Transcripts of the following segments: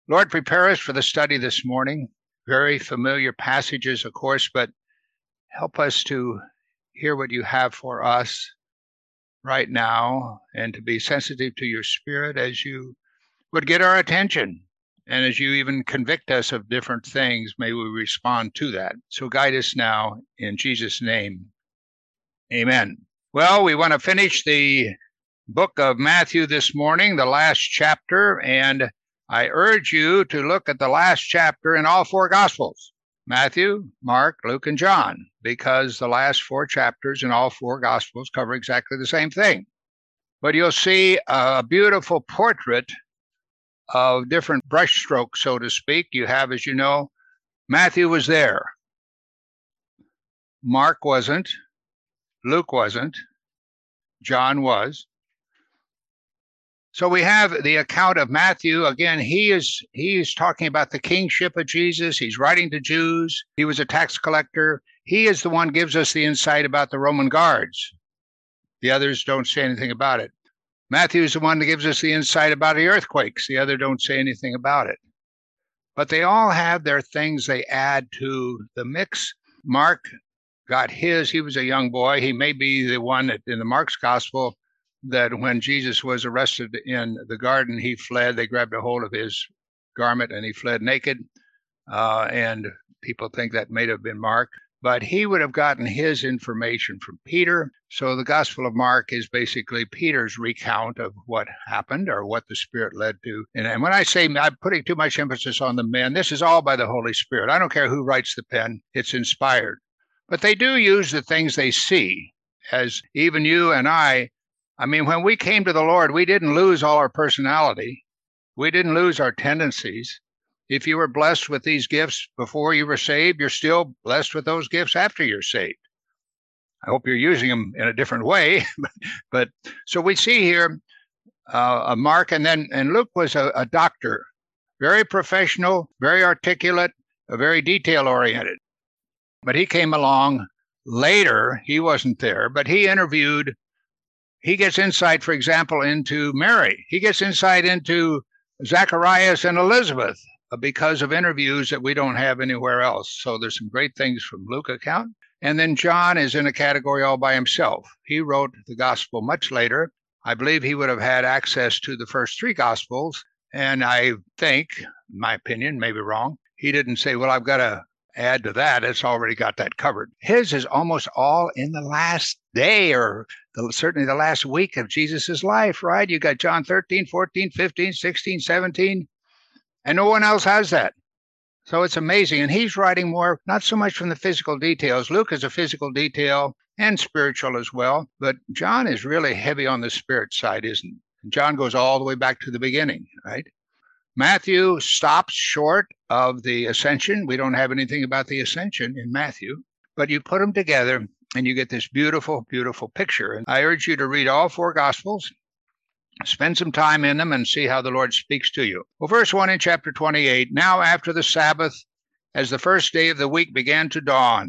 Lord, prepare us for the study this morning. Very familiar passages, of course, but help us to hear what you have for us right now and to be sensitive to your Spirit as you would get our attention. And as you even convict us of different things, may we respond to that. So guide us now in Jesus' name. Amen. Well, we want to finish the book of Matthew this morning, the last chapter, and I urge you to look at the last chapter in all four Gospels, Matthew, Mark, Luke, and John, because the last four chapters in all four Gospels cover exactly the same thing. But you'll see a beautiful portrait of different brushstrokes, so to speak. You have, as you know, Matthew was there. Mark wasn't. Luke wasn't. John was. So we have the account of Matthew. Again, he is talking about the kingship of Jesus. He's writing to Jews. He was a tax collector. He is the one who gives us the insight about the Roman guards. The others don't say anything about it. Matthew is the one that gives us the insight about the earthquakes. The other don't say anything about it. But they all have their things they add to the mix. Mark got his. He was a young boy. He may be the one that in the Mark's gospel that when Jesus was arrested in the garden, he fled. They grabbed a hold of his garment and he fled naked. And people think that may have been Mark. But he would have gotten his information from Peter. So the Gospel of Mark is basically Peter's recount of what happened or what the Spirit led to. And when I say I'm putting too much emphasis on the men, this is all by the Holy Spirit. I don't care who writes the pen. It's inspired. But they do use the things they see, as even you and I mean, when we came to the Lord, we didn't lose all our personality. We didn't lose our tendencies. If you were blessed with these gifts before you were saved, you're still blessed with those gifts after you're saved. I hope you're using them in a different way. But so we see here Mark, and Luke was a doctor, very professional, very articulate, very detail-oriented. But he came along later. He wasn't there, but he gets insight, for example, into Mary. He gets insight into Zacharias and Elizabeth because of interviews that we don't have anywhere else. So there's some great things from Luke's account. And then John is in a category all by himself. He wrote the gospel much later. I believe he would have had access to the first three gospels. And I think, in my opinion, maybe wrong, he didn't say, well, I've got to add to that. It's already got that covered. His is almost all in the last day or certainly the last week of Jesus's life, right? You got John 13, 14, 15, 16, 17, and no one else has that. So it's amazing. And he's writing more, not so much from the physical details. Luke is a physical detail and spiritual as well, but John is really heavy on the spirit side, isn't he? John goes all the way back to the beginning, right? Matthew stops short of the ascension. We don't have anything about the ascension in Matthew, but you put them together and you get this beautiful, beautiful picture. And I urge you to read all four Gospels, spend some time in them and see how the Lord speaks to you. Well, verse 1 in chapter 28, now after the Sabbath, as the first day of the week began to dawn,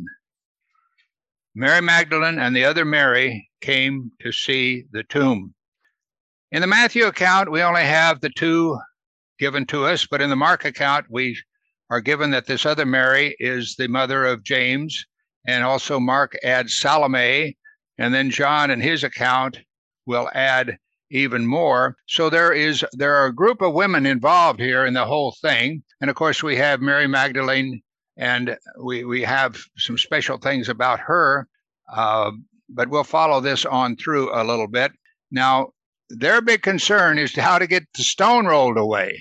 Mary Magdalene and the other Mary came to see the tomb. In the Matthew account, we only have the two given to us, but in the Mark account, we are given that this other Mary is the mother of James, and also Mark adds Salome, and then John in his account will add even more. So there are a group of women involved here in the whole thing, and of course we have Mary Magdalene, and we have some special things about her, but we'll follow this on through a little bit. Now, their big concern is how to get the stone rolled away.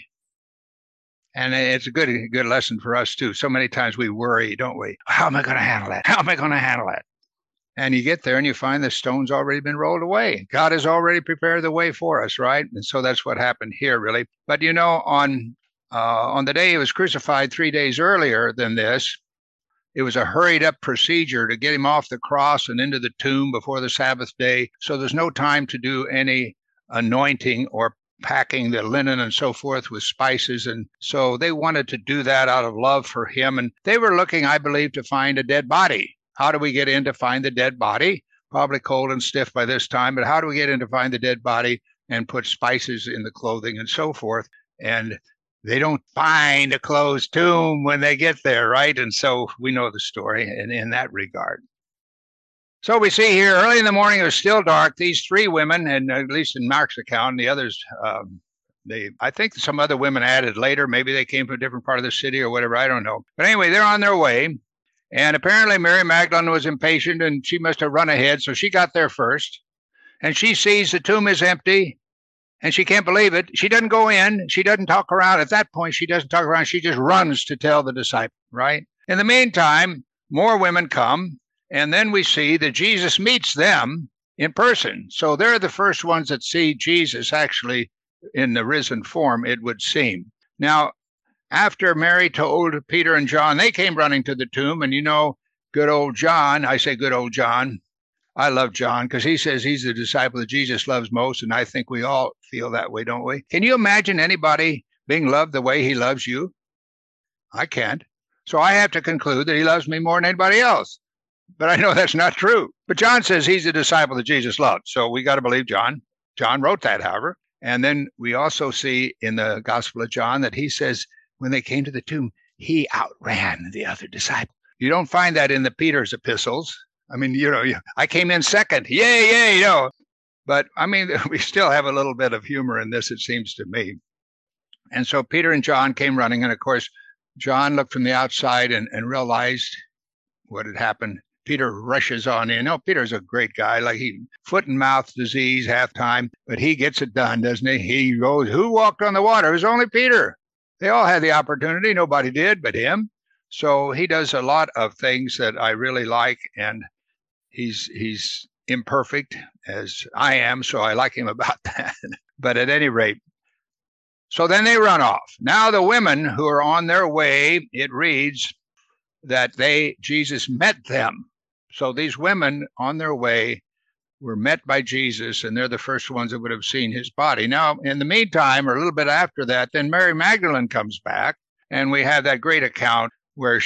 And it's a good lesson for us, too. So many times we worry, don't we? How am I going to handle that? How am I going to handle that? And you get there and you find the stone's already been rolled away. God has already prepared the way for us, right? And so that's what happened here, really. But, you know, on the day he was crucified 3 days earlier than this, it was a hurried up procedure to get him off the cross and into the tomb before the Sabbath day. So there's no time to do any anointing or packing the linen and so forth with spices. And so they wanted to do that out of love for him. And they were looking, I believe, to find a dead body. How do we get in to find the dead body? Probably cold and stiff by this time, but how do we get in to find the dead body and put spices in the clothing and so forth? And they don't find a closed tomb when they get there, right? And so we know the story in that regard. So we see here early in the morning, it was still dark. These three women, and at least in Mark's account, the others, I think some other women added later. Maybe they came from a different part of the city or whatever. I don't know. But anyway, they're on their way. And apparently Mary Magdalene was impatient and she must have run ahead. So she got there first. And she sees the tomb is empty. And she can't believe it. She doesn't go in. She doesn't talk around. At that point, she doesn't talk around. She just runs to tell the disciple, right? In the meantime, more women come. And then we see that Jesus meets them in person. So they're the first ones that see Jesus actually in the risen form, it would seem. Now, after Mary told Peter and John, they came running to the tomb. And you know, good old John, I say good old John. I love John because he says he's the disciple that Jesus loves most. And I think we all feel that way, don't we? Can you imagine anybody being loved the way he loves you? I can't. So I have to conclude that he loves me more than anybody else. But I know that's not true. But John says he's the disciple that Jesus loved. So we got to believe John. John wrote that, however. And then we also see in the Gospel of John that he says when they came to the tomb, he outran the other disciple. You don't find that in the Peter's epistles. I mean, I came in second. Yay, But I mean, we still have a little bit of humor in this, it seems to me. And so Peter and John came running. And of course, John looked from the outside and realized what had happened. Peter rushes on in. Oh, Peter's a great guy. Like foot and mouth disease half time, but he gets it done, doesn't he? He goes, who walked on the water? It was only Peter. They all had the opportunity. Nobody did but him. So he does a lot of things that I really like. And he's imperfect as I am. So I like him about that. But at any rate, so then they run off. Now the women who are on their way, it reads that Jesus met them. So these women on their way were met by Jesus, and they're the first ones that would have seen his body. Now, in the meantime, or a little bit after that, then Mary Magdalene comes back, and we have that great account where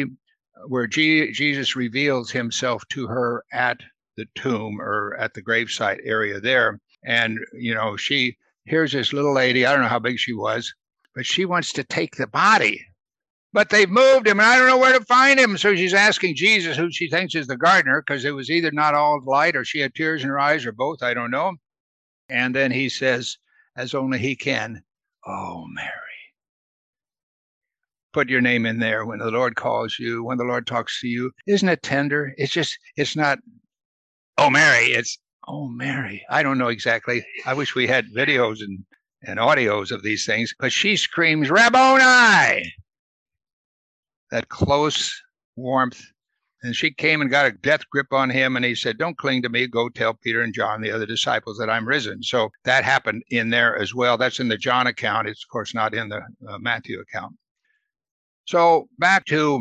Jesus reveals himself to her at the tomb or at the gravesite area there. And, here's this little lady, I don't know how big she was, but she wants to take the body. But they've moved him, and I don't know where to find him. So she's asking Jesus, who she thinks is the gardener, because it was either not all light or she had tears in her eyes or both. I don't know. And then he says, as only he can, oh, Mary. Put your name in there when the Lord calls you, when the Lord talks to you. Isn't it tender? It's not, oh, Mary. It's, oh, Mary. I don't know exactly. I wish we had videos and audios of these things. But she screams, Rabboni! That close warmth. And she came and got a death grip on him. And he said, don't cling to me. Go tell Peter and John, the other disciples, that I'm risen. So that happened in there as well. That's in the John account. It's, of course, not in the Matthew account. So back to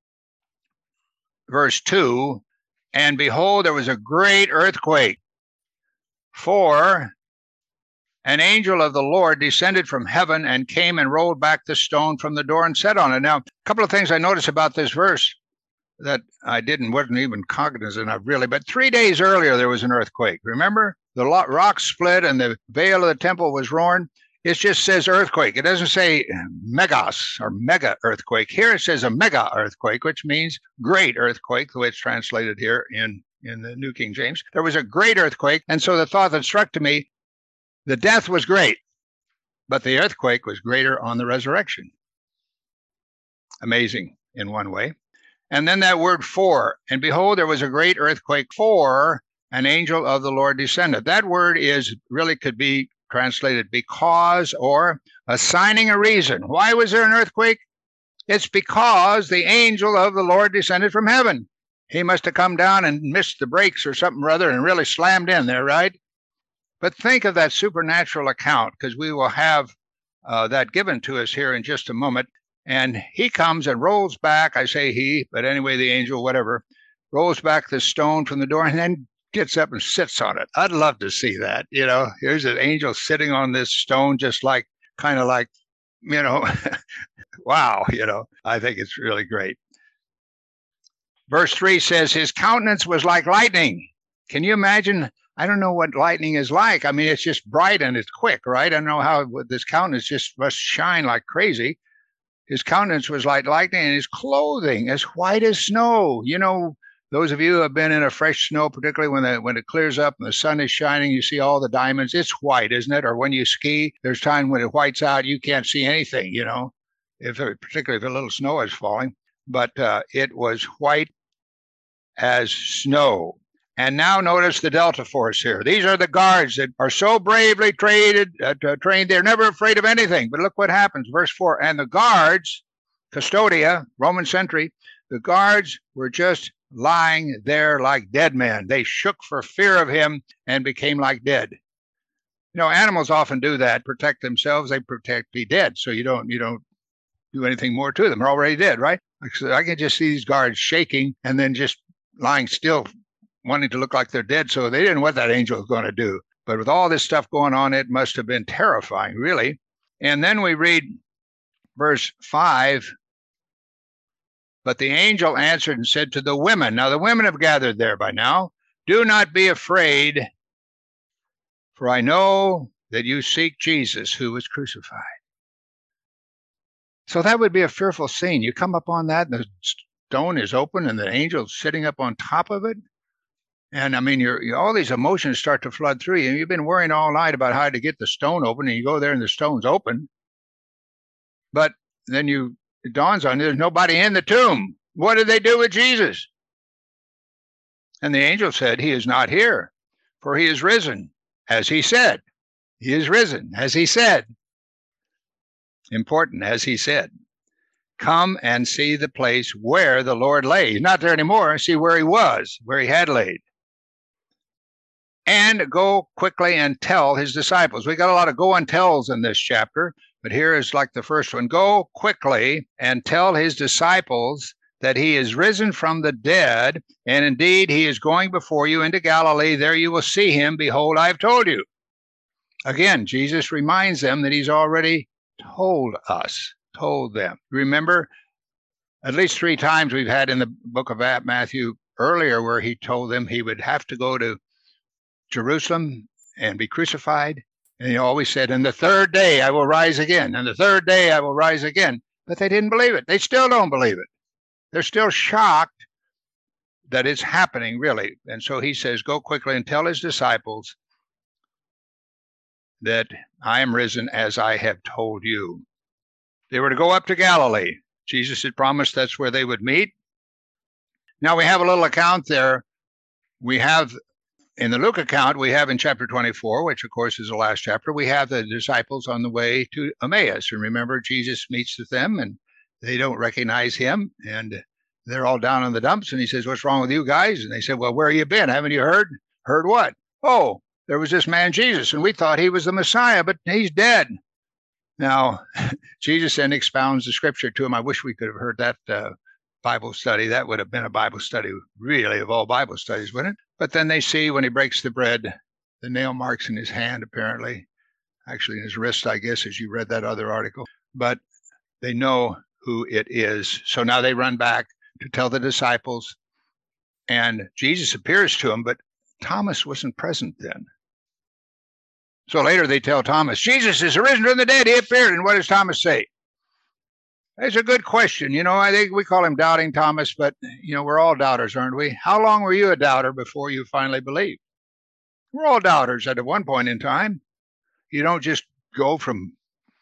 verse 2. And behold, there was a great earthquake. For an angel of the Lord descended from heaven and came and rolled back the stone from the door and sat on it. Now, a couple of things I noticed about this verse that I wasn't even cognizant of really, but 3 days earlier there was an earthquake. Remember? The rock split and the veil of the temple was torn. It just says earthquake. It doesn't say megas or mega earthquake. Here it says a mega earthquake, which means great earthquake, the way it's translated here in the New King James. There was a great earthquake. And so the thought that struck to me, the death was great, but the earthquake was greater on the resurrection. Amazing in one way. And then that word for, and behold, there was a great earthquake, for an angel of the Lord descended. That word really could be translated because, or assigning a reason. Why was there an earthquake? It's because the angel of the Lord descended from heaven. He must have come down and missed the brakes or something or other and really slammed in there, right? But think of that supernatural account, because we will have that given to us here in just a moment. And he comes and rolls back, I say he, but anyway, the angel, whatever, rolls back the stone from the door and then gets up and sits on it. I'd love to see that. Here's an angel sitting on this stone, just like, kind of like, wow, I think it's really great. Verse 3 says, his countenance was like lightning. Can you imagine? I don't know what lightning is like. I mean, it's just bright and it's quick, right? I don't know how this countenance just must shine like crazy. His countenance was like lightning, and his clothing as white as snow. You know, those of you who have been in a fresh snow, particularly when it clears up and the sun is shining, you see all the diamonds. It's white, isn't it? Or when you ski, there's time when it whites out, you can't see anything. You know, particularly if a little snow is falling. But it was white as snow. And now notice the Delta Force here. These are the guards that are so bravely trained. They're never afraid of anything. But look what happens. Verse 4. And the guards, Custodia, Roman sentry, the guards were just lying there like dead men. They shook for fear of him and became like dead. You know, animals often do that, protect themselves. They be dead. So you don't do anything more to them. They're already dead, right? So I can just see these guards shaking and then just lying still, wanting to look like they're dead. So they didn't know what that angel was going to do. But with all this stuff going on, it must have been terrifying, really. And then we read verse 5. But the angel answered and said to the women, now the women have gathered there by now, do not be afraid, for I know that you seek Jesus who was crucified. So that would be a fearful scene. You come up on that, and the stone is open, and the angel's sitting up on top of it. And I mean, all these emotions start to flood through you. You've been worrying all night about how to get the stone open, and you go there and the stone's open. But then it dawns on you, there's nobody in the tomb. What did they do with Jesus? And the angel said, he is not here, for he is risen, as he said. He is risen, as he said. Important, as he said. Come and see the place where the Lord lay. He's not there anymore. See where he was, where he had laid. And go quickly and tell his disciples. We got a lot of go and tells in this chapter, but here is like the first one. Go quickly and tell his disciples that he is risen from the dead, and indeed he is going before you into Galilee. There you will see him. Behold, I have told you. Again, Jesus reminds them that he's already told them. Remember, at least 3 times we've had in the book of Matthew earlier where he told them he would have to go to Jerusalem and be crucified. And he always said, and the third day I will rise again. And the third day I will rise again. But they didn't believe it. They still don't believe it. They're still shocked that it's happening, really. And so he says, go quickly and tell his disciples that I am risen as I have told you. They were to go up to Galilee. Jesus had promised that's where they would meet. Now we have a little account there. We have in the Luke account, we have in chapter 24, which of course is the last chapter, we have the disciples on the way to Emmaus. And remember, Jesus meets with them and they don't recognize him. And they're all down in the dumps. And he says, what's wrong with you guys? And they said, well, where have you been? Haven't you heard? Heard what? Oh, there was this man Jesus, and we thought he was the Messiah, but he's dead. Now, Jesus then expounds the scripture to him. I wish we could have heard that Bible study. That would have been a Bible study, really, of all Bible studies, wouldn't it? But then they see when he breaks the bread, the nail marks in his hand, apparently. Actually, in his wrist, I guess, as you read that other article. But they know who it is. So now they run back to tell the disciples. And Jesus appears to them, but Thomas wasn't present then. So later they tell Thomas, Jesus is arisen from the dead. He appeared. And what does Thomas say? That's a good question. You know, I think we call him Doubting Thomas, but, you know, we're all doubters, aren't we? How long were you a doubter before you finally believed? We're all doubters at one point in time. You don't just go from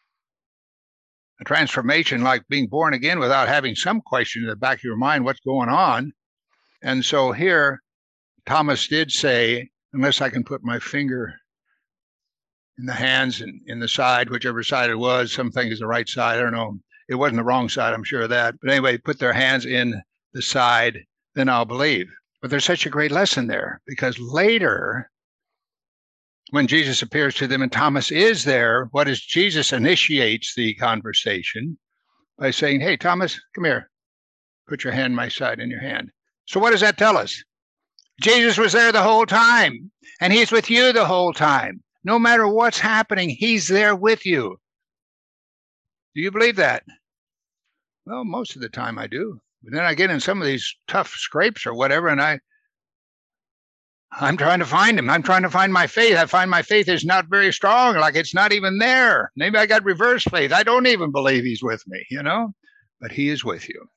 a transformation like being born again without having some question in the back of your mind, what's going on? And so here, Thomas did say, unless I can put my finger in the hands and in the side, whichever side it was, some think it's the right side, I don't know. It wasn't the wrong side, I'm sure of that. But anyway, put their hands in the side, then I'll believe. But there's such a great lesson there, because later, when Jesus appears to them and Thomas is there, what is Jesus initiates the conversation by saying, hey, Thomas, come here. Put your hand in my side in your hand. So what does that tell us? Jesus was there the whole time, and he's with you the whole time. No matter what's happening, he's there with you. Do you believe that? Well, most of the time I do. But then I get in some of these tough scrapes or whatever, and I I'm trying to find him. I'm trying to find my faith. I find my faith is not very strong, like it's not even there. Maybe I got reverse faith. I don't even believe he's with me, but he is with you.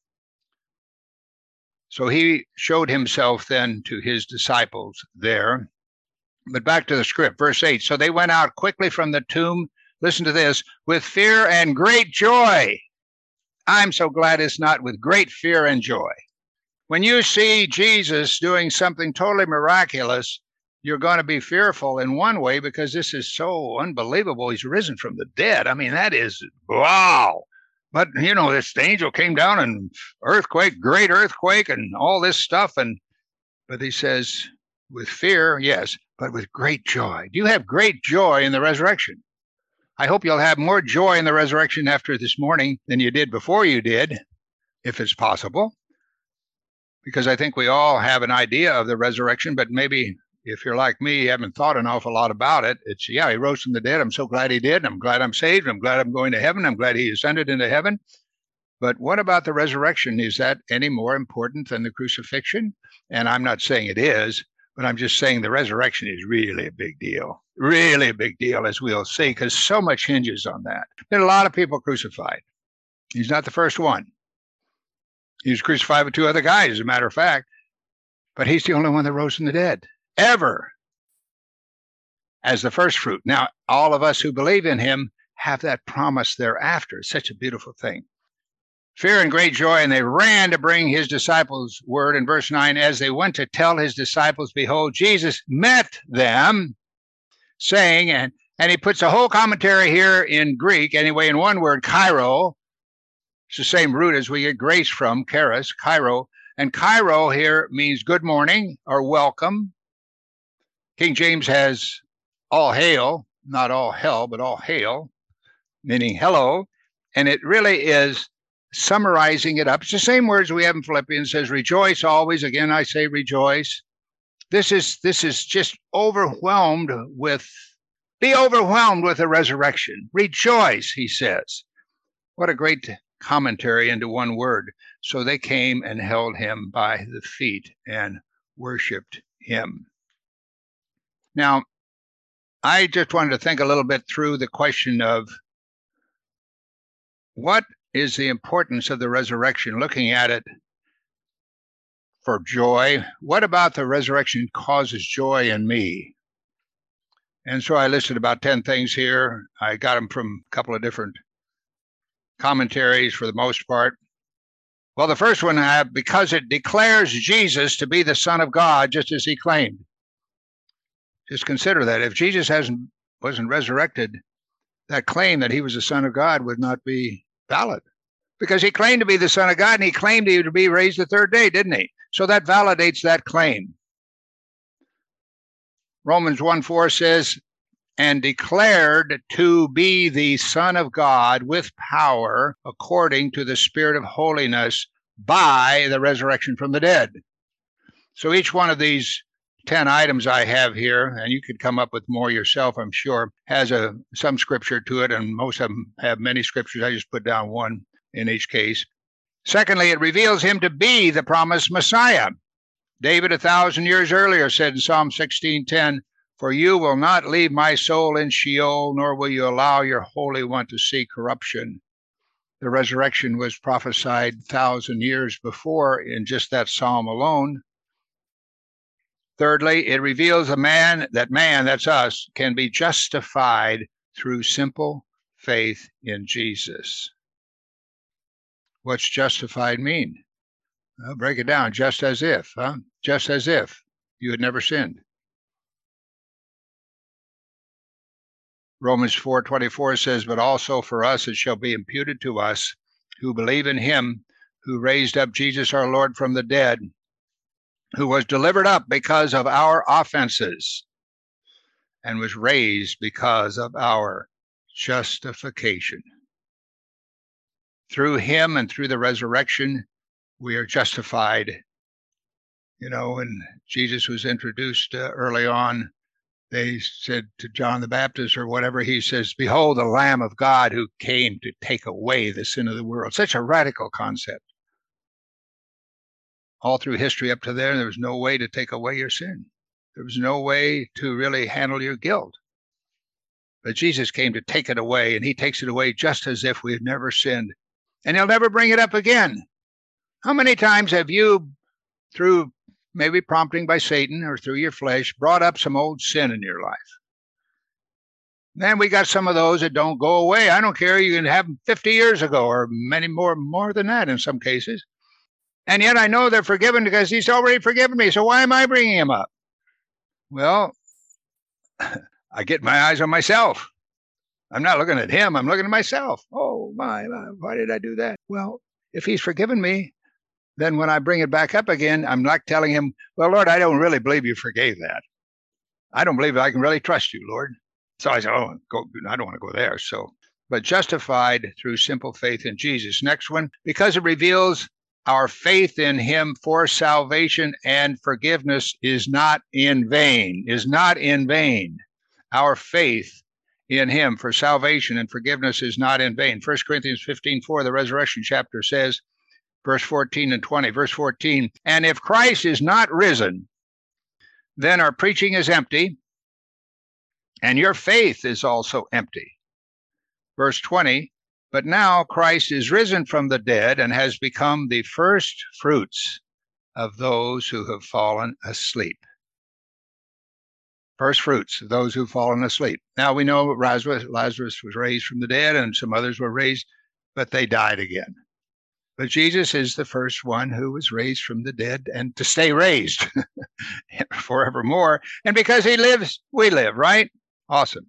So he showed himself then to his disciples there. But back to the script, verse 8. So they went out quickly from the tomb, listen to this, with fear and great joy. I'm so glad it's not with great fear and joy. When you see Jesus doing something totally miraculous, you're going to be fearful in one way because this is so unbelievable. He's risen from the dead. I mean, that is, wow. But, this angel came down and earthquake, great earthquake, and all this stuff. But he says, with fear, yes, but with great joy. Do you have great joy in the resurrection? I hope you'll have more joy in the resurrection after this morning than you did before you did, if it's possible. Because I think we all have an idea of the resurrection, but maybe if you're like me, you haven't thought an awful lot about it. It's, he rose from the dead. I'm so glad he did. I'm glad I'm saved. I'm glad I'm going to heaven. I'm glad he ascended into heaven. But what about the resurrection? Is that any more important than the crucifixion? And I'm not saying it is, but I'm just saying the resurrection is really a big deal. Really a big deal, as we'll see, because so much hinges on that. There are a lot of people crucified. He's not the first one. He was crucified with two other guys, as a matter of fact. But he's the only one that rose from the dead, ever, as the first fruit. Now, all of us who believe in him have that promise thereafter. It's such a beautiful thing. Fear and great joy, and they ran to bring his disciples word. In verse 9, as they went to tell his disciples, behold, Jesus met them, saying, and he puts a whole commentary here in Greek, anyway, in one word, kairo. It's the same root as we get grace from, charis, kairo. And kairo here means good morning or welcome. King James has all hail, not all hell, but all hail, meaning hello. And it really is summarizing it up. It's the same words we have in Philippians. It says, rejoice always. Again, I say rejoice. This is just overwhelmed with, be overwhelmed with the resurrection. Rejoice, he says. What a great commentary into one word. So they came and held him by the feet and worshiped him. Now, I just wanted to think a little bit through the question of what is the importance of the resurrection, looking at it for joy. What about the resurrection causes joy in me? And so I listed about 10 things here. I got them from a couple of different commentaries for the most part. Well, the first one, because it declares Jesus to be the Son of God, just as he claimed. Just consider that. If Jesus wasn't resurrected, that claim that he was the Son of God would not be valid. Because he claimed to be the Son of God, and he claimed he would be raised the third day, didn't he? So that validates that claim. Romans 1:4 says, and declared to be the Son of God with power according to the Spirit of holiness by the resurrection from the dead. So each one of these 10 items I have here, and you could come up with more yourself, I'm sure, has some scripture to it, and most of them have many scriptures. I just put down one in each case. Secondly, it reveals him to be the promised Messiah. David 1,000 years earlier said in Psalm 16:10, for you will not leave my soul in Sheol, nor will you allow your Holy One to see corruption. The resurrection was prophesied 1,000 years before in just that psalm alone. Thirdly, it reveals man, that's us, can be justified through simple faith in Jesus. What's justified mean? I'll break it down. Just as if, just as if you had never sinned. Romans 4:24 says, but also for us it shall be imputed to us who believe in him who raised up Jesus our Lord from the dead, who was delivered up because of our offenses and was raised because of our justification. Through him and through the resurrection, we are justified. When Jesus was introduced early on, they said to John the Baptist or whatever, he says, behold, the Lamb of God who came to take away the sin of the world. Such a radical concept. All through history up to there was no way to take away your sin. There was no way to really handle your guilt. But Jesus came to take it away, and he takes it away just as if we had never sinned. And he'll never bring it up again. How many times have you, through maybe prompting by Satan or through your flesh, brought up some old sin in your life? Then we got some of those that don't go away. I don't care. You can have them 50 years ago or many more than that in some cases. And yet I know they're forgiven because he's already forgiven me. So why am I bringing him up? Well, I get my eyes on myself. I'm not looking at him. I'm looking at myself. Oh, my, why did I do that? Well, if he's forgiven me, then when I bring it back up again, I'm not telling him, well, Lord, I don't really believe you forgave that. I don't believe I can really trust you, Lord. So I said, I don't want to go there. But justified through simple faith in Jesus. Next one, because it reveals our faith in him for salvation and forgiveness is not in vain, Our faith in him for salvation and forgiveness is not in vain. 1 Corinthians 15:4, the resurrection chapter says, verse 14 and 20, verse 14, and if Christ is not risen, then our preaching is empty, and your faith is also empty. Verse 20, but now Christ is risen from the dead and has become the first fruits of those who have fallen asleep. First fruits of those who've fallen asleep. Now we know Lazarus was raised from the dead and some others were raised, but they died again. But Jesus is the first one who was raised from the dead and to stay raised forevermore. And because he lives, we live, right? Awesome.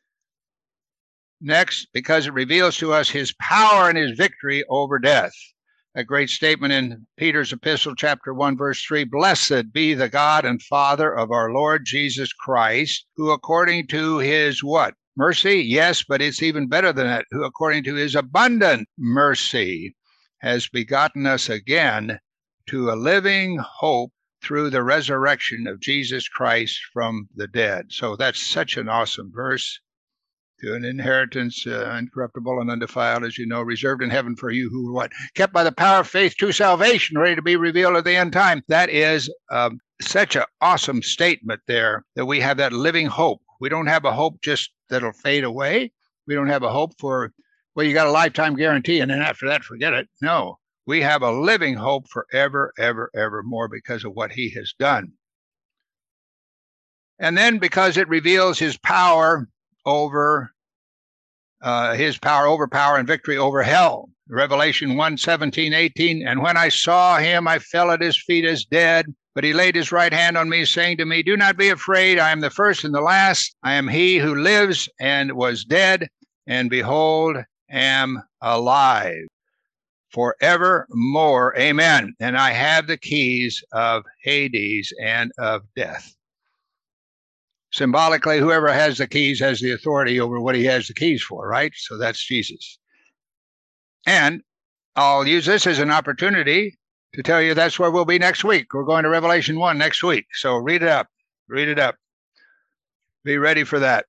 Next, because it reveals to us his power and his victory over death. A great statement in Peter's epistle, chapter 1, verse 3, blessed be the God and Father of our Lord Jesus Christ, who according to his what? Mercy? Yes, but it's even better than that. Who according to his abundant mercy has begotten us again to a living hope through the resurrection of Jesus Christ from the dead. So that's such an awesome verse. To an inheritance incorruptible and undefiled, as you know, reserved in heaven for you who are what? Kept by the power of faith to salvation, ready to be revealed at the end time. That is such an awesome statement there, that we have that living hope. We don't have a hope just that'll fade away. We don't have a hope for, well, you got a lifetime guarantee, and then after that, forget it. No, we have a living hope forever, ever, evermore because of what he has done. And then because it reveals his power over power and victory over hell. Revelation 1:17-18. And when I saw him, I fell at his feet as dead. But he laid his right hand on me, saying to me, do not be afraid. I am the first and the last. I am he who lives and was dead, and behold, am alive forevermore. Amen. And I have the keys of Hades and of death. Symbolically, whoever has the keys has the authority over what he has the keys for, right? So that's Jesus. And I'll use this as an opportunity to tell you that's where we'll be next week. We're going to Revelation 1 next week. So read it up. Read it up. Be ready for that.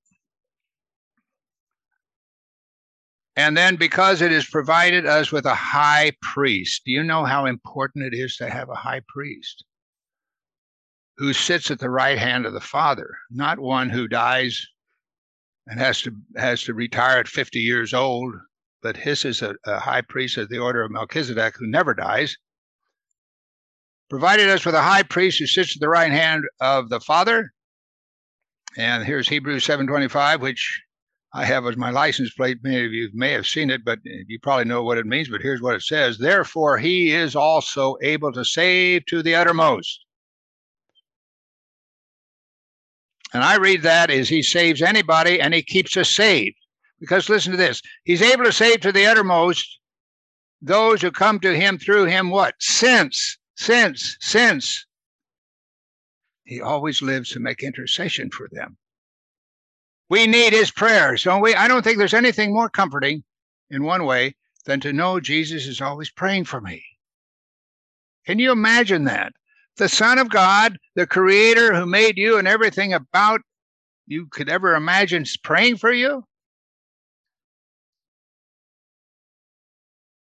And then because it has provided us with a high priest. Do you know how important it is to have a high priest who sits at the right hand of the Father, not one who dies and has to retire at 50 years old, but his is a high priest of the order of Melchizedek who never dies. Provided us with a high priest who sits at the right hand of the Father. And here's Hebrews 7:25, which I have as my license plate. Many of you may have seen it, but you probably know what it means. But here's what it says. Therefore, he is also able to save to the uttermost. And I read that as he saves anybody and he keeps us saved. Because listen to this. He's able to save to the uttermost those who come to him through him what? Since. He always lives to make intercession for them. We need his prayers, don't we? I don't think there's anything more comforting in one way than to know Jesus is always praying for me. Can you imagine that? The Son of God, the Creator who made you and everything about you could ever imagine praying for you?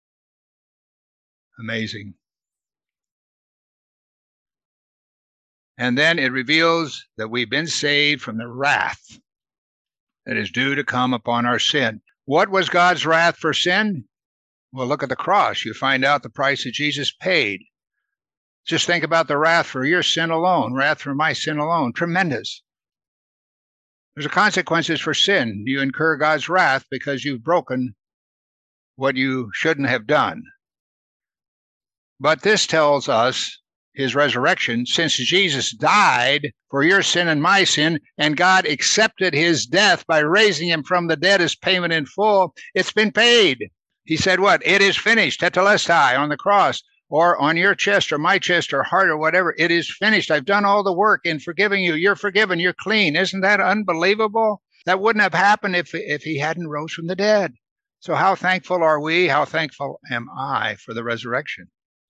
Amazing. And then it reveals that we've been saved from the wrath that is due to come upon our sin. What was God's wrath for sin? Well, look at the cross. You find out the price that Jesus paid. Just think about the wrath for your sin alone, wrath for my sin alone. Tremendous. There's consequences for sin. You incur God's wrath because you've broken what you shouldn't have done. But this tells us his resurrection, since Jesus died for your sin and my sin, and God accepted his death by raising him from the dead as payment in full, it's been paid. He said what? It is finished, tetelestai, on the cross, or on your chest or my chest or heart or whatever. It is finished. I've done all the work in forgiving you. You're forgiven. You're clean. Isn't that unbelievable? That wouldn't have happened if he hadn't rose from the dead. So how thankful are we? How thankful am I for the resurrection?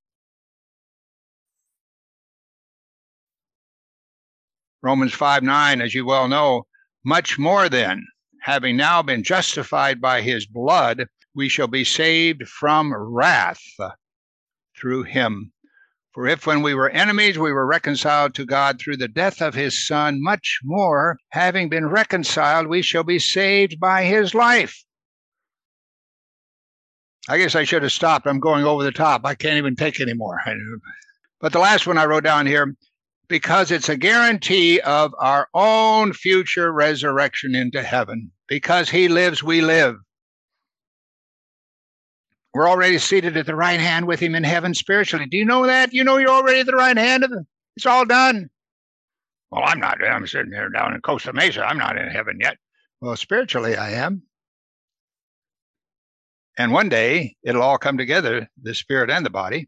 Romans 5:9, as you well know, much more then, having now been justified by his blood, we shall be saved from wrath through him. For if when we were enemies, we were reconciled to God through the death of his Son, much more, having been reconciled, we shall be saved by his life. I guess I should have stopped. I'm going over the top. I can't even take any more. But the last one I wrote down here, because it's a guarantee of our own future resurrection into heaven. Because he lives, we live. We're already seated at the right hand with him in heaven spiritually. Do you know that? You know you're already at the right hand of him. It's all done. Well, I'm not. I'm sitting here down in Costa Mesa. I'm not in heaven yet. Well, spiritually I am. And one day it'll all come together, the spirit and the body.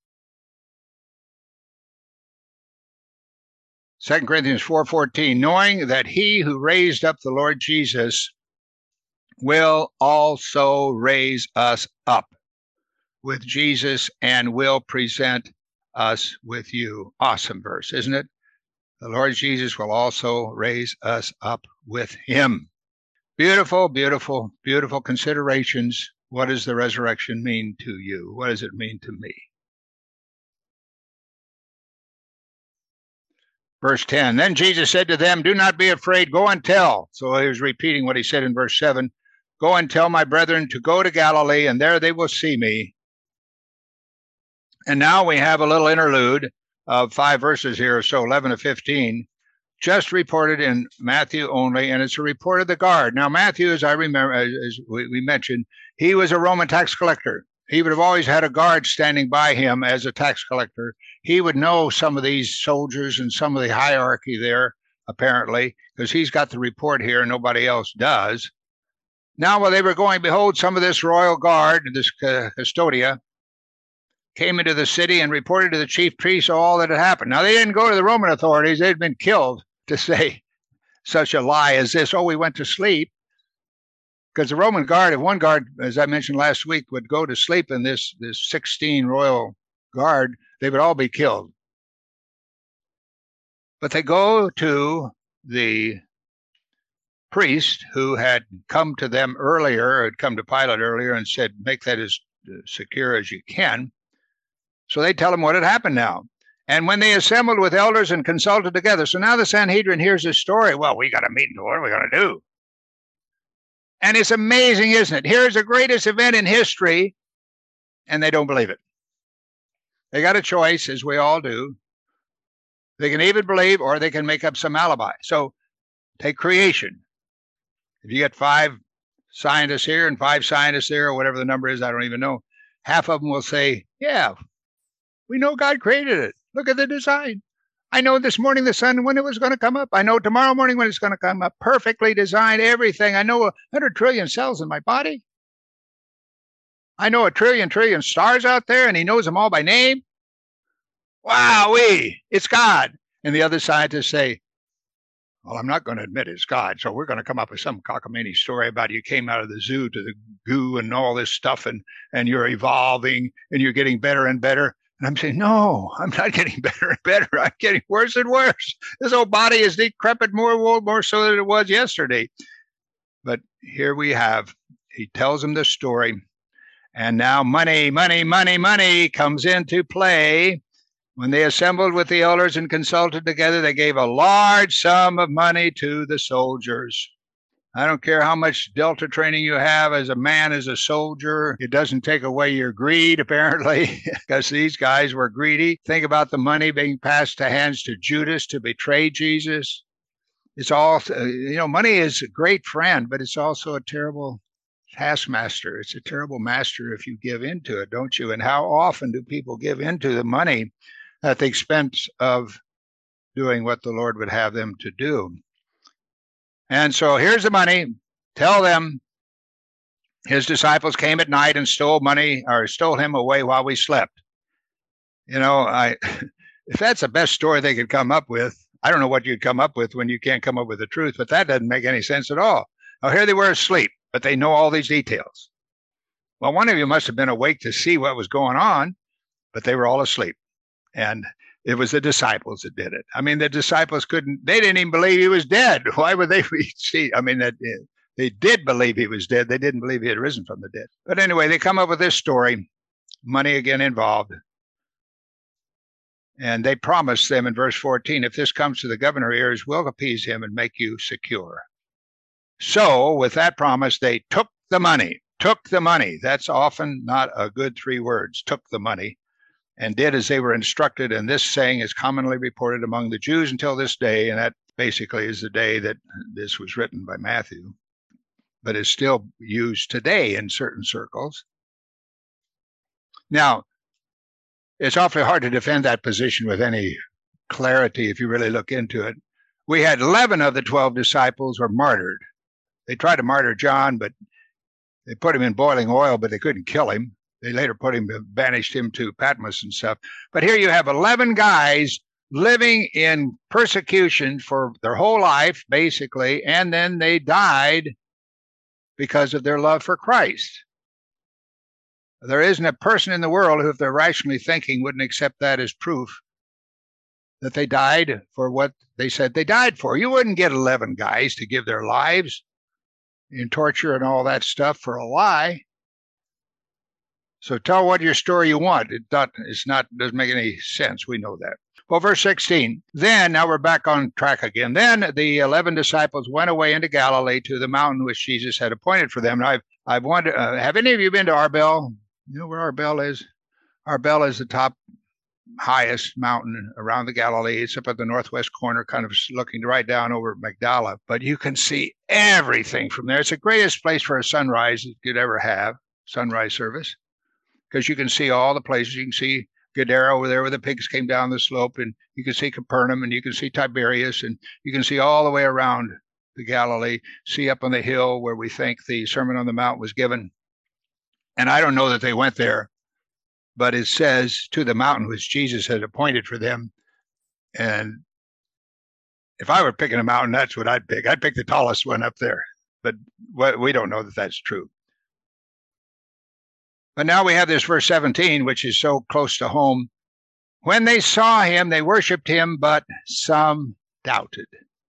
2 Corinthians 4:14, knowing that he who raised up the Lord Jesus will also raise us up with Jesus and will present us with you. Awesome verse, isn't it? The Lord Jesus will also raise us up with him. Beautiful, beautiful, beautiful considerations. What does the resurrection mean to you? What does it mean to me? Verse 10, then Jesus said to them, do not be afraid, go and tell. So he was repeating what he said in verse 7. Go and tell my brethren to go to Galilee, and there they will see me. And now we have a little interlude of 5 verses here, so 11 to 15, just reported in Matthew only, and it's a report of the guard. Now Matthew, as I remember, as we mentioned, he was a Roman tax collector. He would have always had a guard standing by him as a tax collector. He would know some of these soldiers and some of the hierarchy there, apparently, because he's got the report here and nobody else does. Now, while they were going, behold, some of this royal guard, this custodia, came into the city and reported to the chief priests all that had happened. Now, they didn't go to the Roman authorities. They'd been killed to say such a lie as this. Oh, we went to sleep. Because the Roman guard, if one guard, as I mentioned last week, would go to sleep in this 16 royal guard, they would all be killed. But they go to the priest who had come to them earlier, had come to Pilate earlier and said, make that as secure as you can. So they tell him what had happened now. And when they assembled with elders and consulted together, so now the Sanhedrin hears this story. Well, we got a meeting. What are we going to do? And it's amazing, isn't it? Here's the greatest event in history, and they don't believe it. They got a choice, as we all do. They can even believe, or they can make up some alibi. So take creation. If you get 5 scientists here and 5 scientists there, or whatever the number is, I don't even know, half of them will say, yeah, we know God created it. Look at the design. I know this morning the sun when it was going to come up. I know tomorrow morning when it's going to come up. Perfectly designed everything. I know 100 trillion cells in my body. I know a trillion stars out there, and he knows them all by name. Wowee, it's God. And the other scientists say, well, I'm not going to admit it's God, so we're going to come up with some cockamamie story about you came out of the zoo to the goo and all this stuff, and you're evolving, and you're getting better and better. And I'm saying, no, I'm not getting better and better. I'm getting worse and worse. This old body is decrepit more so than it was yesterday. But here we have, he tells him the story. And now money comes into play. When they assembled with the elders and consulted together, they gave a large sum of money to the soldiers. I don't care how much Delta training you have as a man, as a soldier. It doesn't take away your greed, apparently, because these guys were greedy. Think about the money being passed to hands to Judas to betray Jesus. It's all, money is a great friend, but it's also a terrible taskmaster. It's a terrible master if you give into it, don't you? And how often do people give into the money at the expense of doing what the Lord would have them to do? And so here's the money. Tell them his disciples came at night and stole him away while we slept. If that's the best story they could come up with, I don't know what you'd come up with when you can't come up with the truth, but that doesn't make any sense at all. Now, here they were asleep, but they know all these details. Well, one of you must have been awake to see what was going on, but they were all asleep. And it was the disciples that did it. I mean, the disciples they didn't even believe he was dead. Why would they see? I mean, they did believe he was dead. They didn't believe he had risen from the dead. But anyway, they come up with this story, money again involved. And they promised them in verse 14, if this comes to the governor's ears, we'll appease him and make you secure. So with that promise, they took the money. That's often not a good 3 words, took the money, and did as they were instructed. And this saying is commonly reported among the Jews until this day. And that basically is the day that this was written by Matthew, but is still used today in certain circles. Now, it's awfully hard to defend that position with any clarity if you really look into it. We had 11 of the 12 disciples were martyred. They tried to martyr John, but they put him in boiling oil, but they couldn't kill him. They later banished him to Patmos and stuff. But here you have 11 guys living in persecution for their whole life, basically, and then they died because of their love for Christ. There isn't a person in the world who, if they're rationally thinking, wouldn't accept that as proof that they died for what they said they died for. You wouldn't get 11 guys to give their lives in torture and all that stuff for a lie. So tell what your story you want. It doesn't make any sense. We know that. Well, verse 16, now we're back on track again. Then the 11 disciples went away into Galilee to the mountain which Jesus had appointed for them. And I've wondered, have any of you been to Arbel? You know where Arbel is? Arbel is the top highest mountain around the Galilee. It's up at the northwest corner, kind of looking right down over Magdala. But you can see everything from there. It's the greatest place for a sunrise you could ever have, sunrise service, because you can see all the places. You can see Gadara over there where the pigs came down the slope, and you can see Capernaum, and you can see Tiberias, and you can see all the way around the Galilee, see up on the hill where we think the Sermon on the Mount was given. And I don't know that they went there, but it says to the mountain which Jesus had appointed for them. And if I were picking a mountain, that's what I'd pick. I'd pick the tallest one up there, but we don't know that that's true. But now we have this verse 17, which is so close to home. When they saw him, they worshiped him, but some doubted.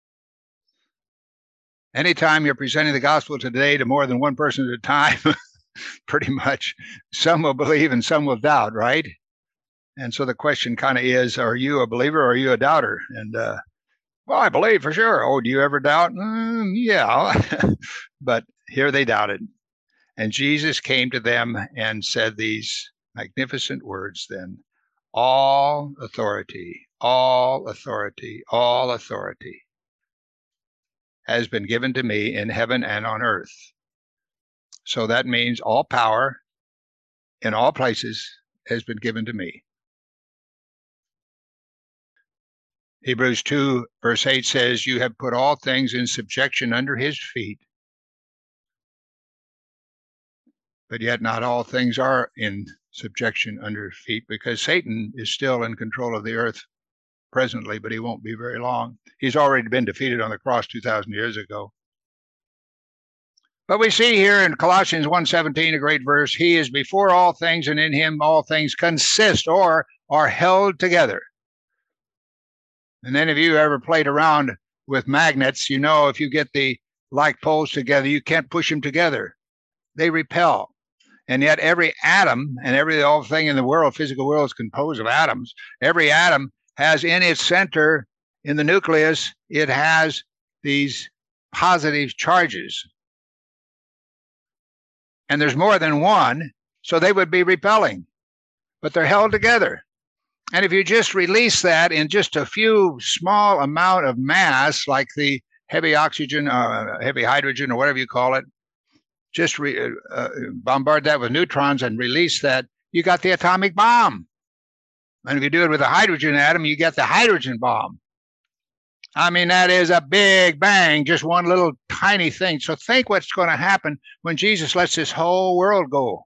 Anytime you're presenting the gospel today to more than one person at a time, pretty much, some will believe and some will doubt, right? And so the question kind of is, are you a believer or are you a doubter? And, well, I believe for sure. Oh, do you ever doubt? Yeah. But here they doubted. And Jesus came to them and said these magnificent words then, all authority has been given to me in heaven and on earth. So that means all power in all places has been given to me. Hebrews 2 verse 8 says, you have put all things in subjection under his feet. But yet not all things are in subjection under feet, because Satan is still in control of the earth presently, but he won't be very long. He's already been defeated on the cross 2,000 years ago. But we see here in Colossians 1:17, a great verse, he is before all things, and in him all things consist or are held together. And any of you ever played around with magnets, you know if you get the like poles together, you can't push them together. They repel. And yet every atom and every whole thing in the world, physical world, is composed of atoms. Every atom has in its center, in the nucleus, it has these positive charges. And there's more than one, so they would be repelling, but they're held together. And if you just release that in just a few small amount of mass, like the heavy oxygen, heavy hydrogen, or whatever you call it, just bombard that with neutrons and release that, you got the atomic bomb. And if you do it with a hydrogen atom, you get the hydrogen bomb. I mean, that is a big bang, just one little tiny thing. So think what's going to happen when Jesus lets this whole world go.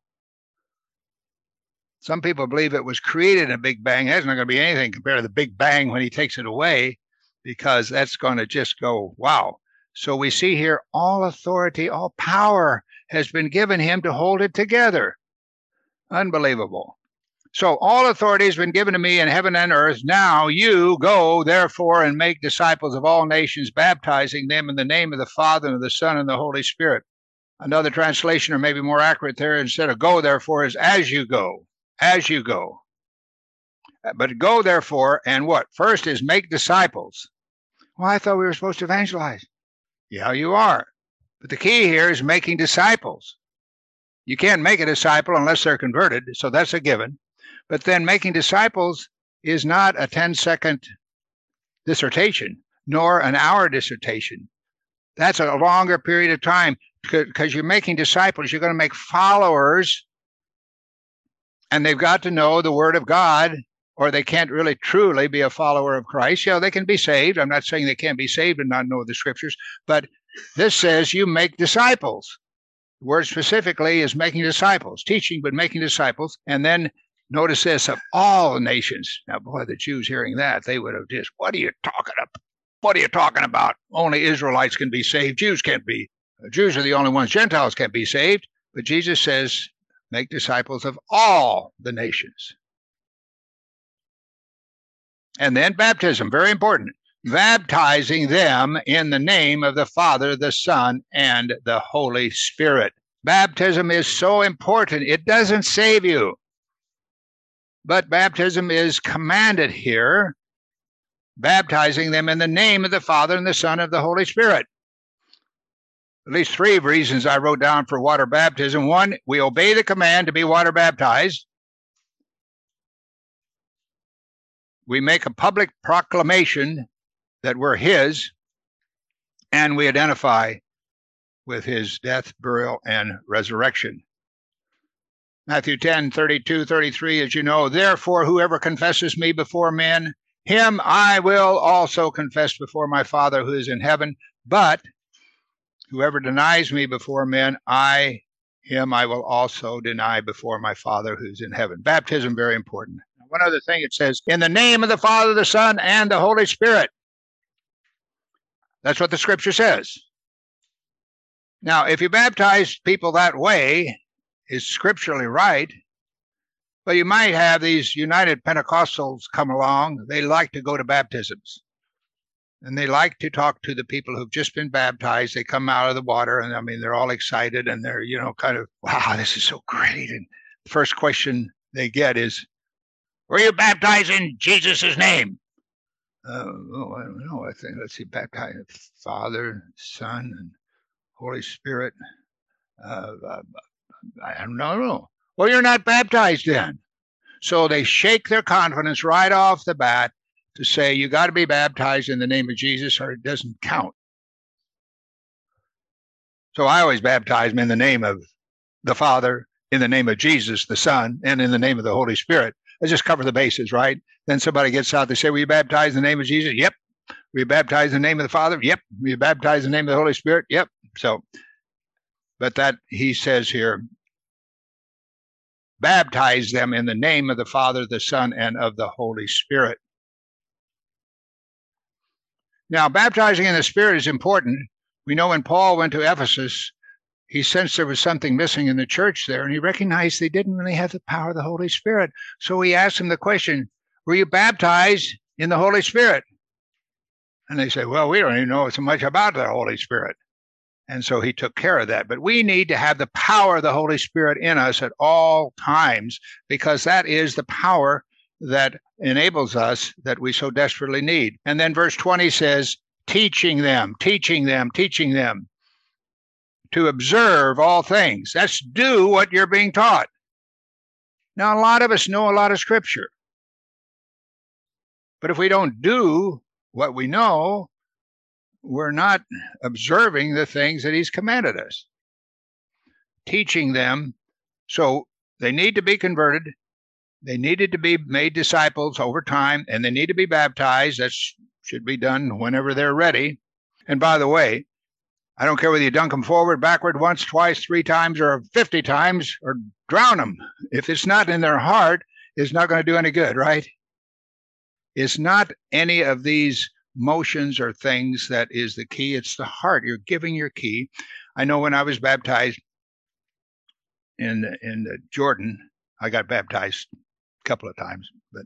Some people believe it was created in a big bang. There's not going to be anything compared to the big bang when he takes it away, because that's going to just go, wow. So we see here all authority, all power has been given him to hold it together. Unbelievable. So all authority has been given to me in heaven and earth. Now you go, therefore, and make disciples of all nations, baptizing them in the name of the Father and of the Son and the Holy Spirit. Another translation, or maybe more accurate there, instead of go, therefore, is as you go. As you go. But go, therefore, and what? First is make disciples. Well, I thought we were supposed to evangelize. Yeah, you are. But the key here is making disciples. You can't make a disciple unless they're converted, so that's a given. But then making disciples is not a 10-second dissertation, nor an hour dissertation. That's a longer period of time, because you're making disciples. You're going to make followers, and they've got to know the Word of God, or they can't really truly be a follower of Christ. Yeah, they can be saved. I'm not saying they can't be saved and not know the Scriptures, but this says you make disciples. The word specifically is making disciples, teaching, but making disciples. And then notice this, of all the nations. Now, boy, the Jews hearing that, they would have just, what are you talking about? What are you talking about? Only Israelites can be saved. Jews can't be. Jews are the only ones. Gentiles can't be saved. But Jesus says, make disciples of all the nations. And then baptism, very important. Baptizing them in the name of the Father, the Son, and the Holy Spirit. Baptism is so important. It doesn't save you. But baptism is commanded here, baptizing them in the name of the Father and the Son and the Holy Spirit. At least 3 reasons I wrote down for water baptism. 1, we obey the command to be water baptized. We make a public proclamation that we're his, and we identify with his death, burial, and resurrection. Matthew 10, 32, 33, as you know, therefore whoever confesses me before men, him I will also confess before my Father who is in heaven. But whoever denies me before men, him I will also deny before my Father who's in heaven. Baptism, very important. One other thing, it says, in the name of the Father, the Son, and the Holy Spirit. That's what the Scripture says. Now, if you baptize people that way, it's scripturally right, but you might have these United Pentecostals come along. They like to go to baptisms, and they like to talk to the people who've just been baptized. They come out of the water, and I mean, they're all excited, and they're, kind of, wow, this is so great. And the first question they get is, were you baptized in Jesus' name? I don't know. I think, let's see, baptized Father, Son, and Holy Spirit. I don't know. Well, you're not baptized then. So they shake their confidence right off the bat to say, you got to be baptized in the name of Jesus or it doesn't count. So I always baptize them in the name of the Father, in the name of Jesus, the Son, and in the name of the Holy Spirit. Let's just cover the bases, right? Then somebody gets out, they say, were you baptized in the name of Jesus? Yep. Were you baptized in the name of the Father? Yep. Were you baptized in the name of the Holy Spirit? Yep. So, but that, he says here, baptize them in the name of the Father, the Son, and of the Holy Spirit. Now, baptizing in the Spirit is important. We know when Paul went to Ephesus, he sensed there was something missing in the church there, and he recognized they didn't really have the power of the Holy Spirit. So he asked them the question, were you baptized in the Holy Spirit? And they say, well, we don't even know so much about the Holy Spirit. And so he took care of that. But we need to have the power of the Holy Spirit in us at all times, because that is the power that enables us that we so desperately need. And then verse 20 says, teaching them to observe all things. That's do what you're being taught. Now, a lot of us know a lot of Scripture. But if we don't do what we know, we're not observing the things that he's commanded us. Teaching them, so they need to be converted. They needed to be made disciples over time, and they need to be baptized. That should be done whenever they're ready. And by the way, I don't care whether you dunk them forward, backward, once, twice, 3 times, or 50 times, or drown them. If it's not in their heart, it's not going to do any good, right? It's not any of these motions or things that is the key. It's the heart. You're giving your key. I know when I was baptized in Jordan, I got baptized a couple of times,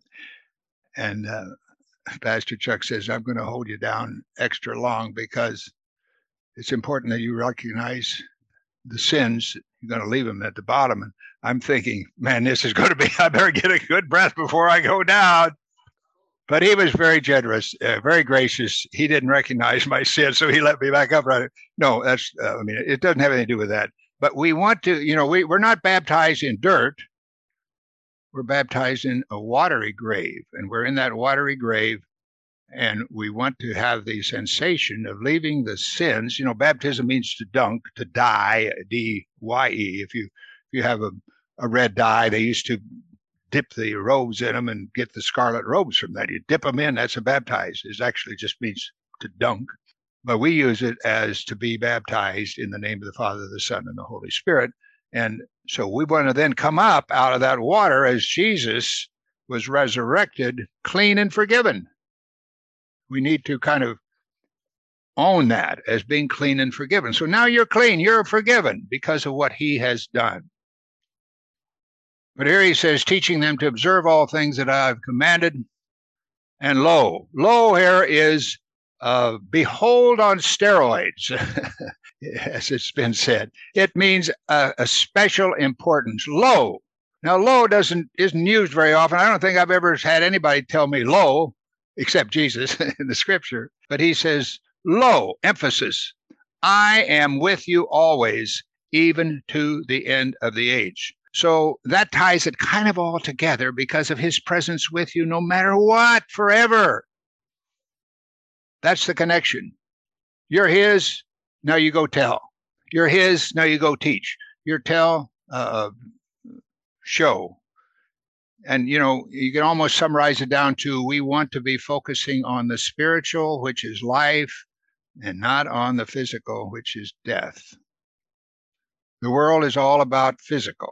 and Pastor Chuck says, I'm going to hold you down extra long because it's important that you recognize the sins. You're going to leave them at the bottom. And I'm thinking, man, this is going to be, I better get a good breath before I go down. But he was very generous, very gracious. He didn't recognize my sin, so he let me back up. Right? No, that's, it doesn't have anything to do with that. But we want to, we're not baptized in dirt. We're baptized in a watery grave, and we're in that watery grave, and we want to have the sensation of leaving the sins. Baptism means to dunk, to dye, D-Y-E. If you have a red dye, they used to dip the robes in them and get the scarlet robes from that. You dip them in, that's a baptize. It actually just means to dunk. But we use it as to be baptized in the name of the Father, the Son, and the Holy Spirit. And so we want to then come up out of that water as Jesus was resurrected, clean and forgiven. We need to kind of own that as being clean and forgiven. So now you're clean, you're forgiven because of what he has done. But here he says, teaching them to observe all things that I have commanded. And lo here is behold on steroids, as it's been said. It means a special importance. Lo. Now, lo isn't used very often. I don't think I've ever had anybody tell me lo, except Jesus in the Scripture. But he says, lo, emphasis. I am with you always, even to the end of the age. So that ties it kind of all together because of his presence with you no matter what, forever. That's the connection. You're his, now you go tell. You're his, now you go teach. You're tell, show. And, you can almost summarize it down to we want to be focusing on the spiritual, which is life, and not on the physical, which is death. The world is all about physical.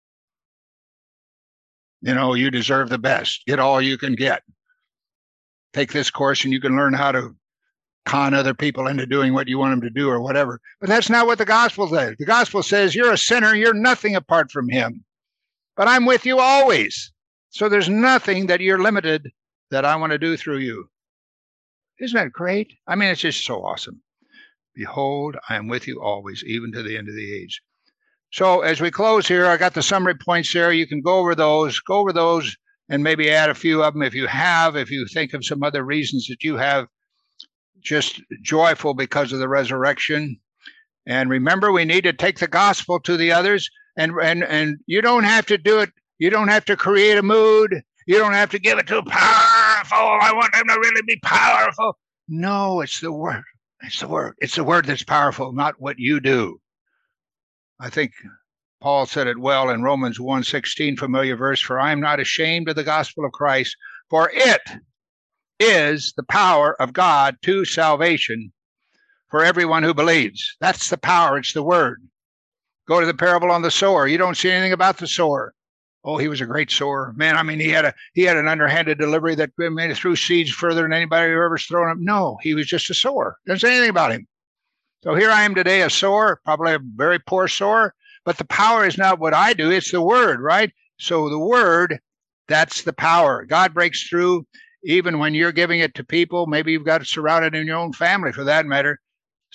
You deserve the best. Get all you can get. Take this course and you can learn how to con other people into doing what you want them to do or whatever. But that's not what the gospel says. The gospel says you're a sinner. You're nothing apart from him. But I'm with you always. So there's nothing that you're limited that I want to do through you. Isn't that great? It's just so awesome. Behold, I am with you always, even to the end of the age. So as we close here, I got the summary points there. You can go over those, and maybe add a few of them if you think of some other reasons that you have just joyful because of the resurrection. And remember, we need to take the gospel to the others, and you don't have to do it. You don't have to create a mood. You don't have to give it to powerful. I want them to really be powerful. No, it's the word. It's the word. It's the word that's powerful, not what you do. I think Paul said it well in Romans 1:16, familiar verse, for I am not ashamed of the gospel of Christ, for it is the power of God to salvation for everyone who believes. That's the power. It's the word. Go to the parable on the sower. You don't see anything about the sower. Oh, he was a great sower. Man, he had an underhanded delivery that threw seeds further than anybody who ever's thrown them. No, he was just a sower. Doesn't say anything about him. So here I am today, a sower, probably a very poor sower, but the power is not what I do, it's the word, right? So the word, that's the power. God breaks through even when you're giving it to people. Maybe you've got it surrounded in your own family for that matter.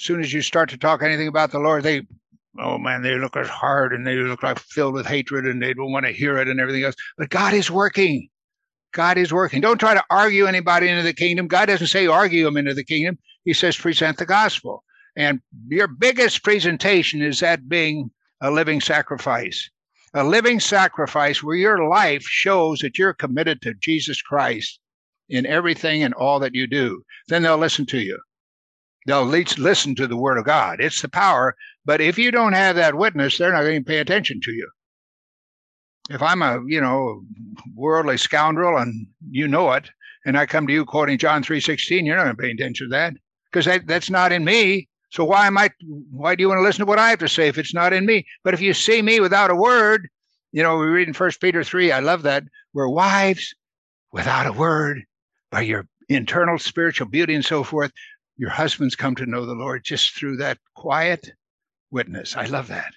soon as you start to talk anything about the Lord, they look as hard and they look like filled with hatred and they don't want to hear it and everything else. But God is working. God is working. Don't try to argue anybody into the kingdom. God doesn't say argue them into the kingdom. He says present the gospel. And your biggest presentation is that being a living sacrifice. A living sacrifice where your life shows that you're committed to Jesus Christ in everything and all that you do. Then they'll listen to you. They'll at least listen to the word of God. It's the power. But if you don't have that witness, they're not going to pay attention to you. If I'm a, worldly scoundrel and you know it, and I come to you quoting John 3:16, you're not going to pay attention to that because that's not in me. So why do you want to listen to what I have to say if it's not in me? But if you see me without a word, we read in 1 Peter 3, I love that. We're wives without a word, by your internal spiritual beauty and so forth. Your husbands come to know the Lord just through that quiet witness. I love that.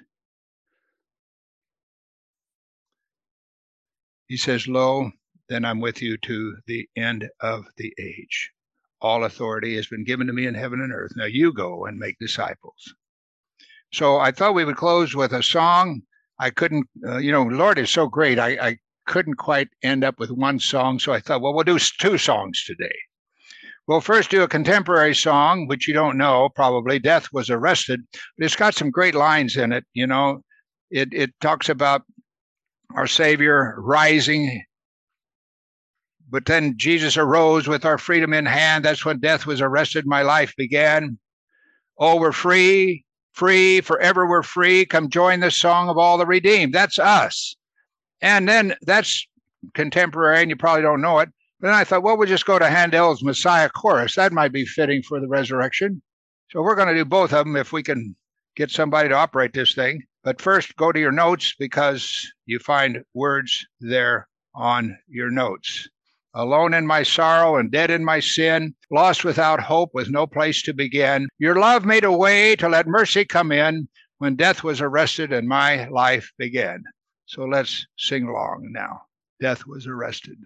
He says, lo, then I'm with you to the end of the age. All authority has been given to me in heaven and earth. Now you go and make disciples. So I thought we would close with a song. I couldn't, Lord is so great. I couldn't quite end up with one song. So I thought, well, we'll do two songs today. We'll first do a contemporary song, which you don't know, probably. Death Was Arrested. But it's got some great lines in it. It talks about our Savior rising. But then Jesus arose with our freedom in hand. That's when death was arrested. My life began. Oh, we're free, forever we're free. Come join the song of all the redeemed. That's us. And then that's contemporary, and you probably don't know it. But then I thought, well, we'll just go to Handel's Messiah Chorus. That might be fitting for the resurrection. So we're going to do both of them if we can get somebody to operate this thing. But first, go to your notes because you find words there on your notes. Alone in my sorrow and dead in my sin, lost without hope with no place to begin. Your love made a way to let mercy come in when death was arrested and my life began. So let's sing along now. Death was arrested.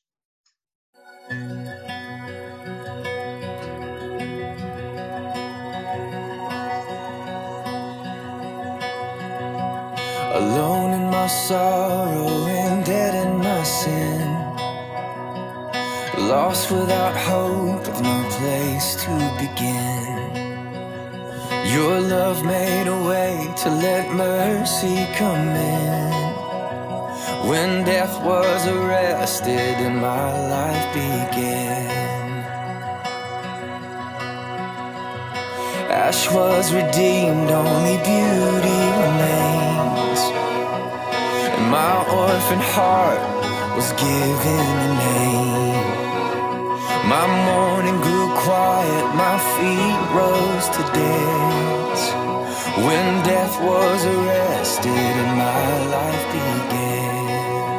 Alone in my sorrow and dead in my sin, lost without hope with no place to begin. Your love made a way to let mercy come in when death was arrested and my life began. Ash was redeemed, only beauty remains, and my orphan heart was given a name. My mourning grew quiet, my feet rose to dance when death was arrested and my life began.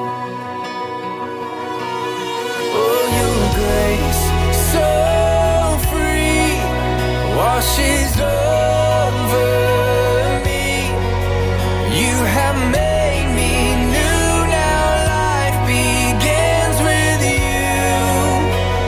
Oh, your grace, so free, washes over me. You have made me new, now life begins with you.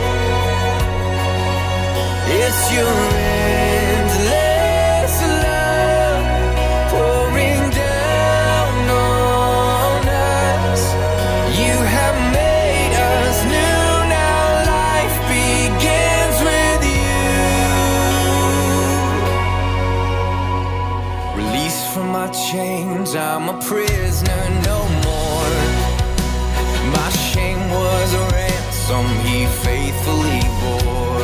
It's your endless love pouring down on us. You have made us new, now life begins with you. Released from my chains, I'm a prisoner no more. My shame was a ransom he faithfully bore.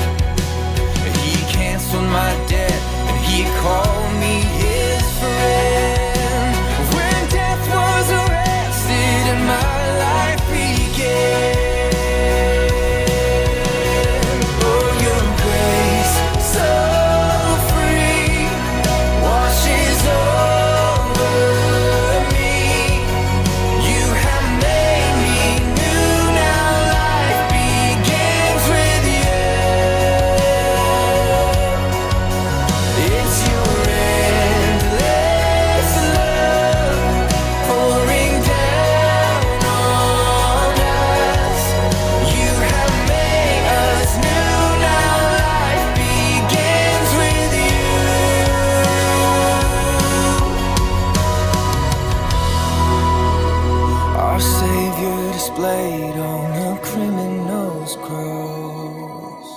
My debt, and he called me his friend when death was arrested and my life began. Oh, your grace, so free, washes over me. You have made me new, now life begins with you. It's your displayed on a criminal's cross.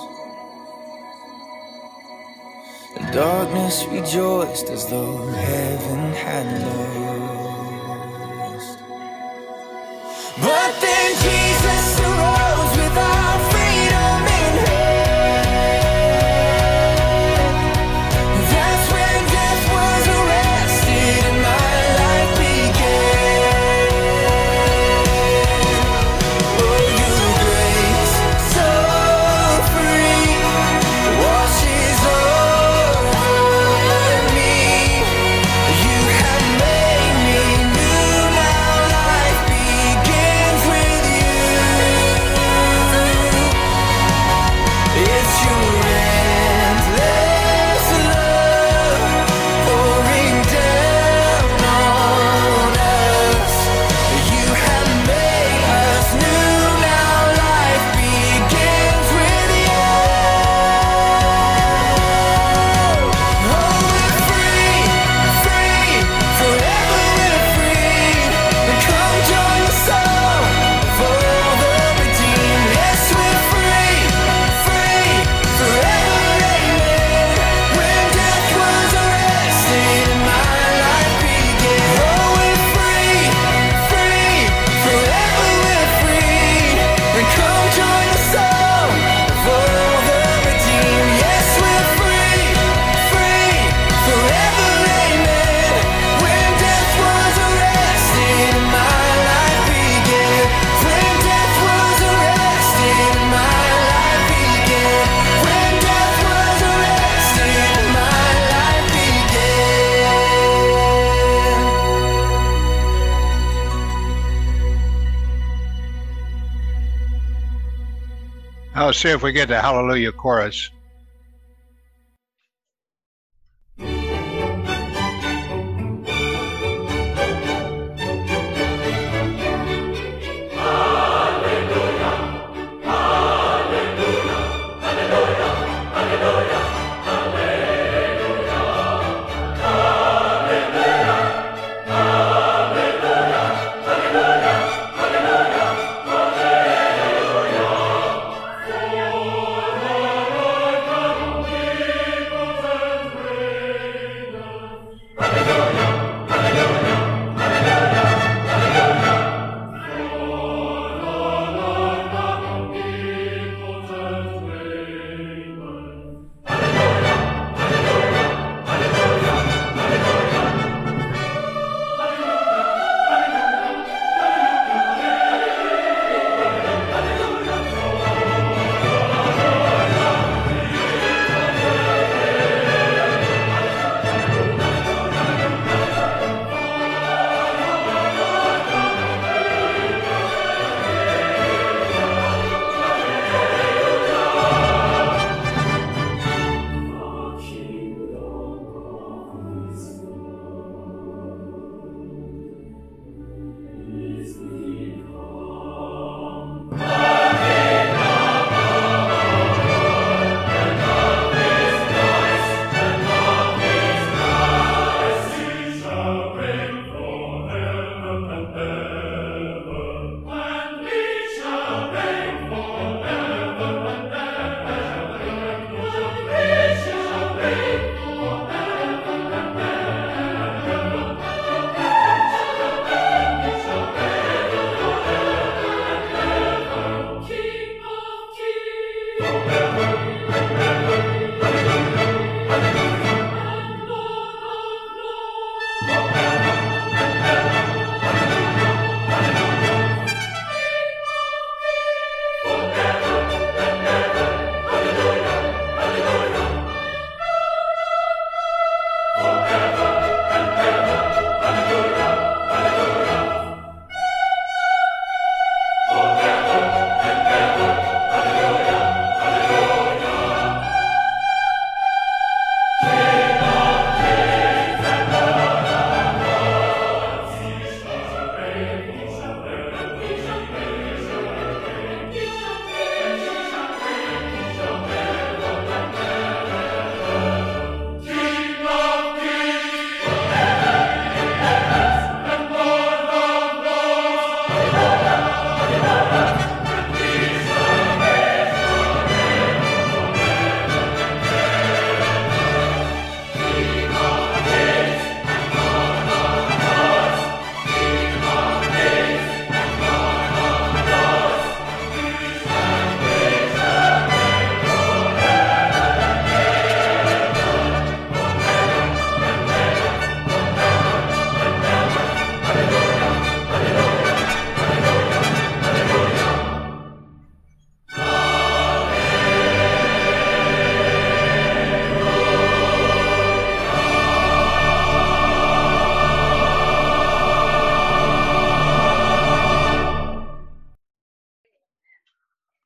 The darkness rejoiced as though heaven had lost. But then Jesus arose with our freedom in hand. That's when death was arrested and my life began. Oh, your grace so free washes over me. You have made me new, now life begins with you. It's your endless love pouring down on us. You have made us new, now life begins with you. Oh, we're free, free, forever we're free. And come join the song for all the redeemed. Yes, we're free, free, forever, amen. When death was arrested and my life began. Oh, we're free, free, forever we're free. And come join the song for all the redeemed. Yes, we're free, free, forever, amen. When death was arrested and my life began. When death was arrested and my life began. When death was arrested and my life began. Now let's see if we get the Hallelujah chorus.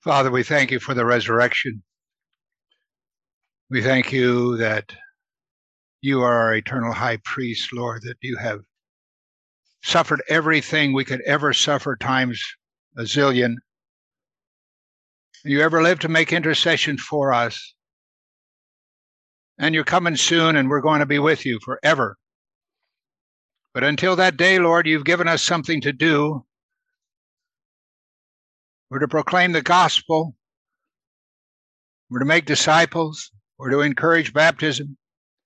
Father, we thank you for the resurrection. We thank you that you are our eternal high priest, Lord, that you have suffered everything we could ever suffer times a zillion. You ever lived to make intercession for us. And you're coming soon, and we're going to be with you forever. But until that day, Lord, you've given us something to do. We're to proclaim the gospel. We're to make disciples. We're to encourage baptism.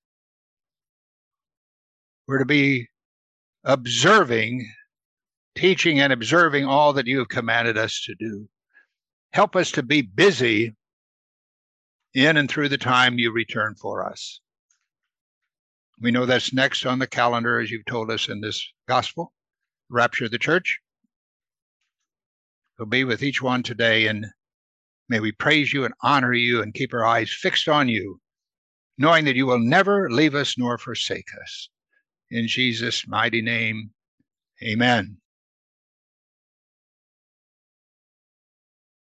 We're to be observing, teaching and observing all that you have commanded us to do. Help us to be busy in and through the time you return for us. We know that's next on the calendar, as you've told us in this gospel, rapture of the church. So be with each one today, and may we praise you and honor you and keep our eyes fixed on you, knowing that you will never leave us nor forsake us. In Jesus' mighty name, amen.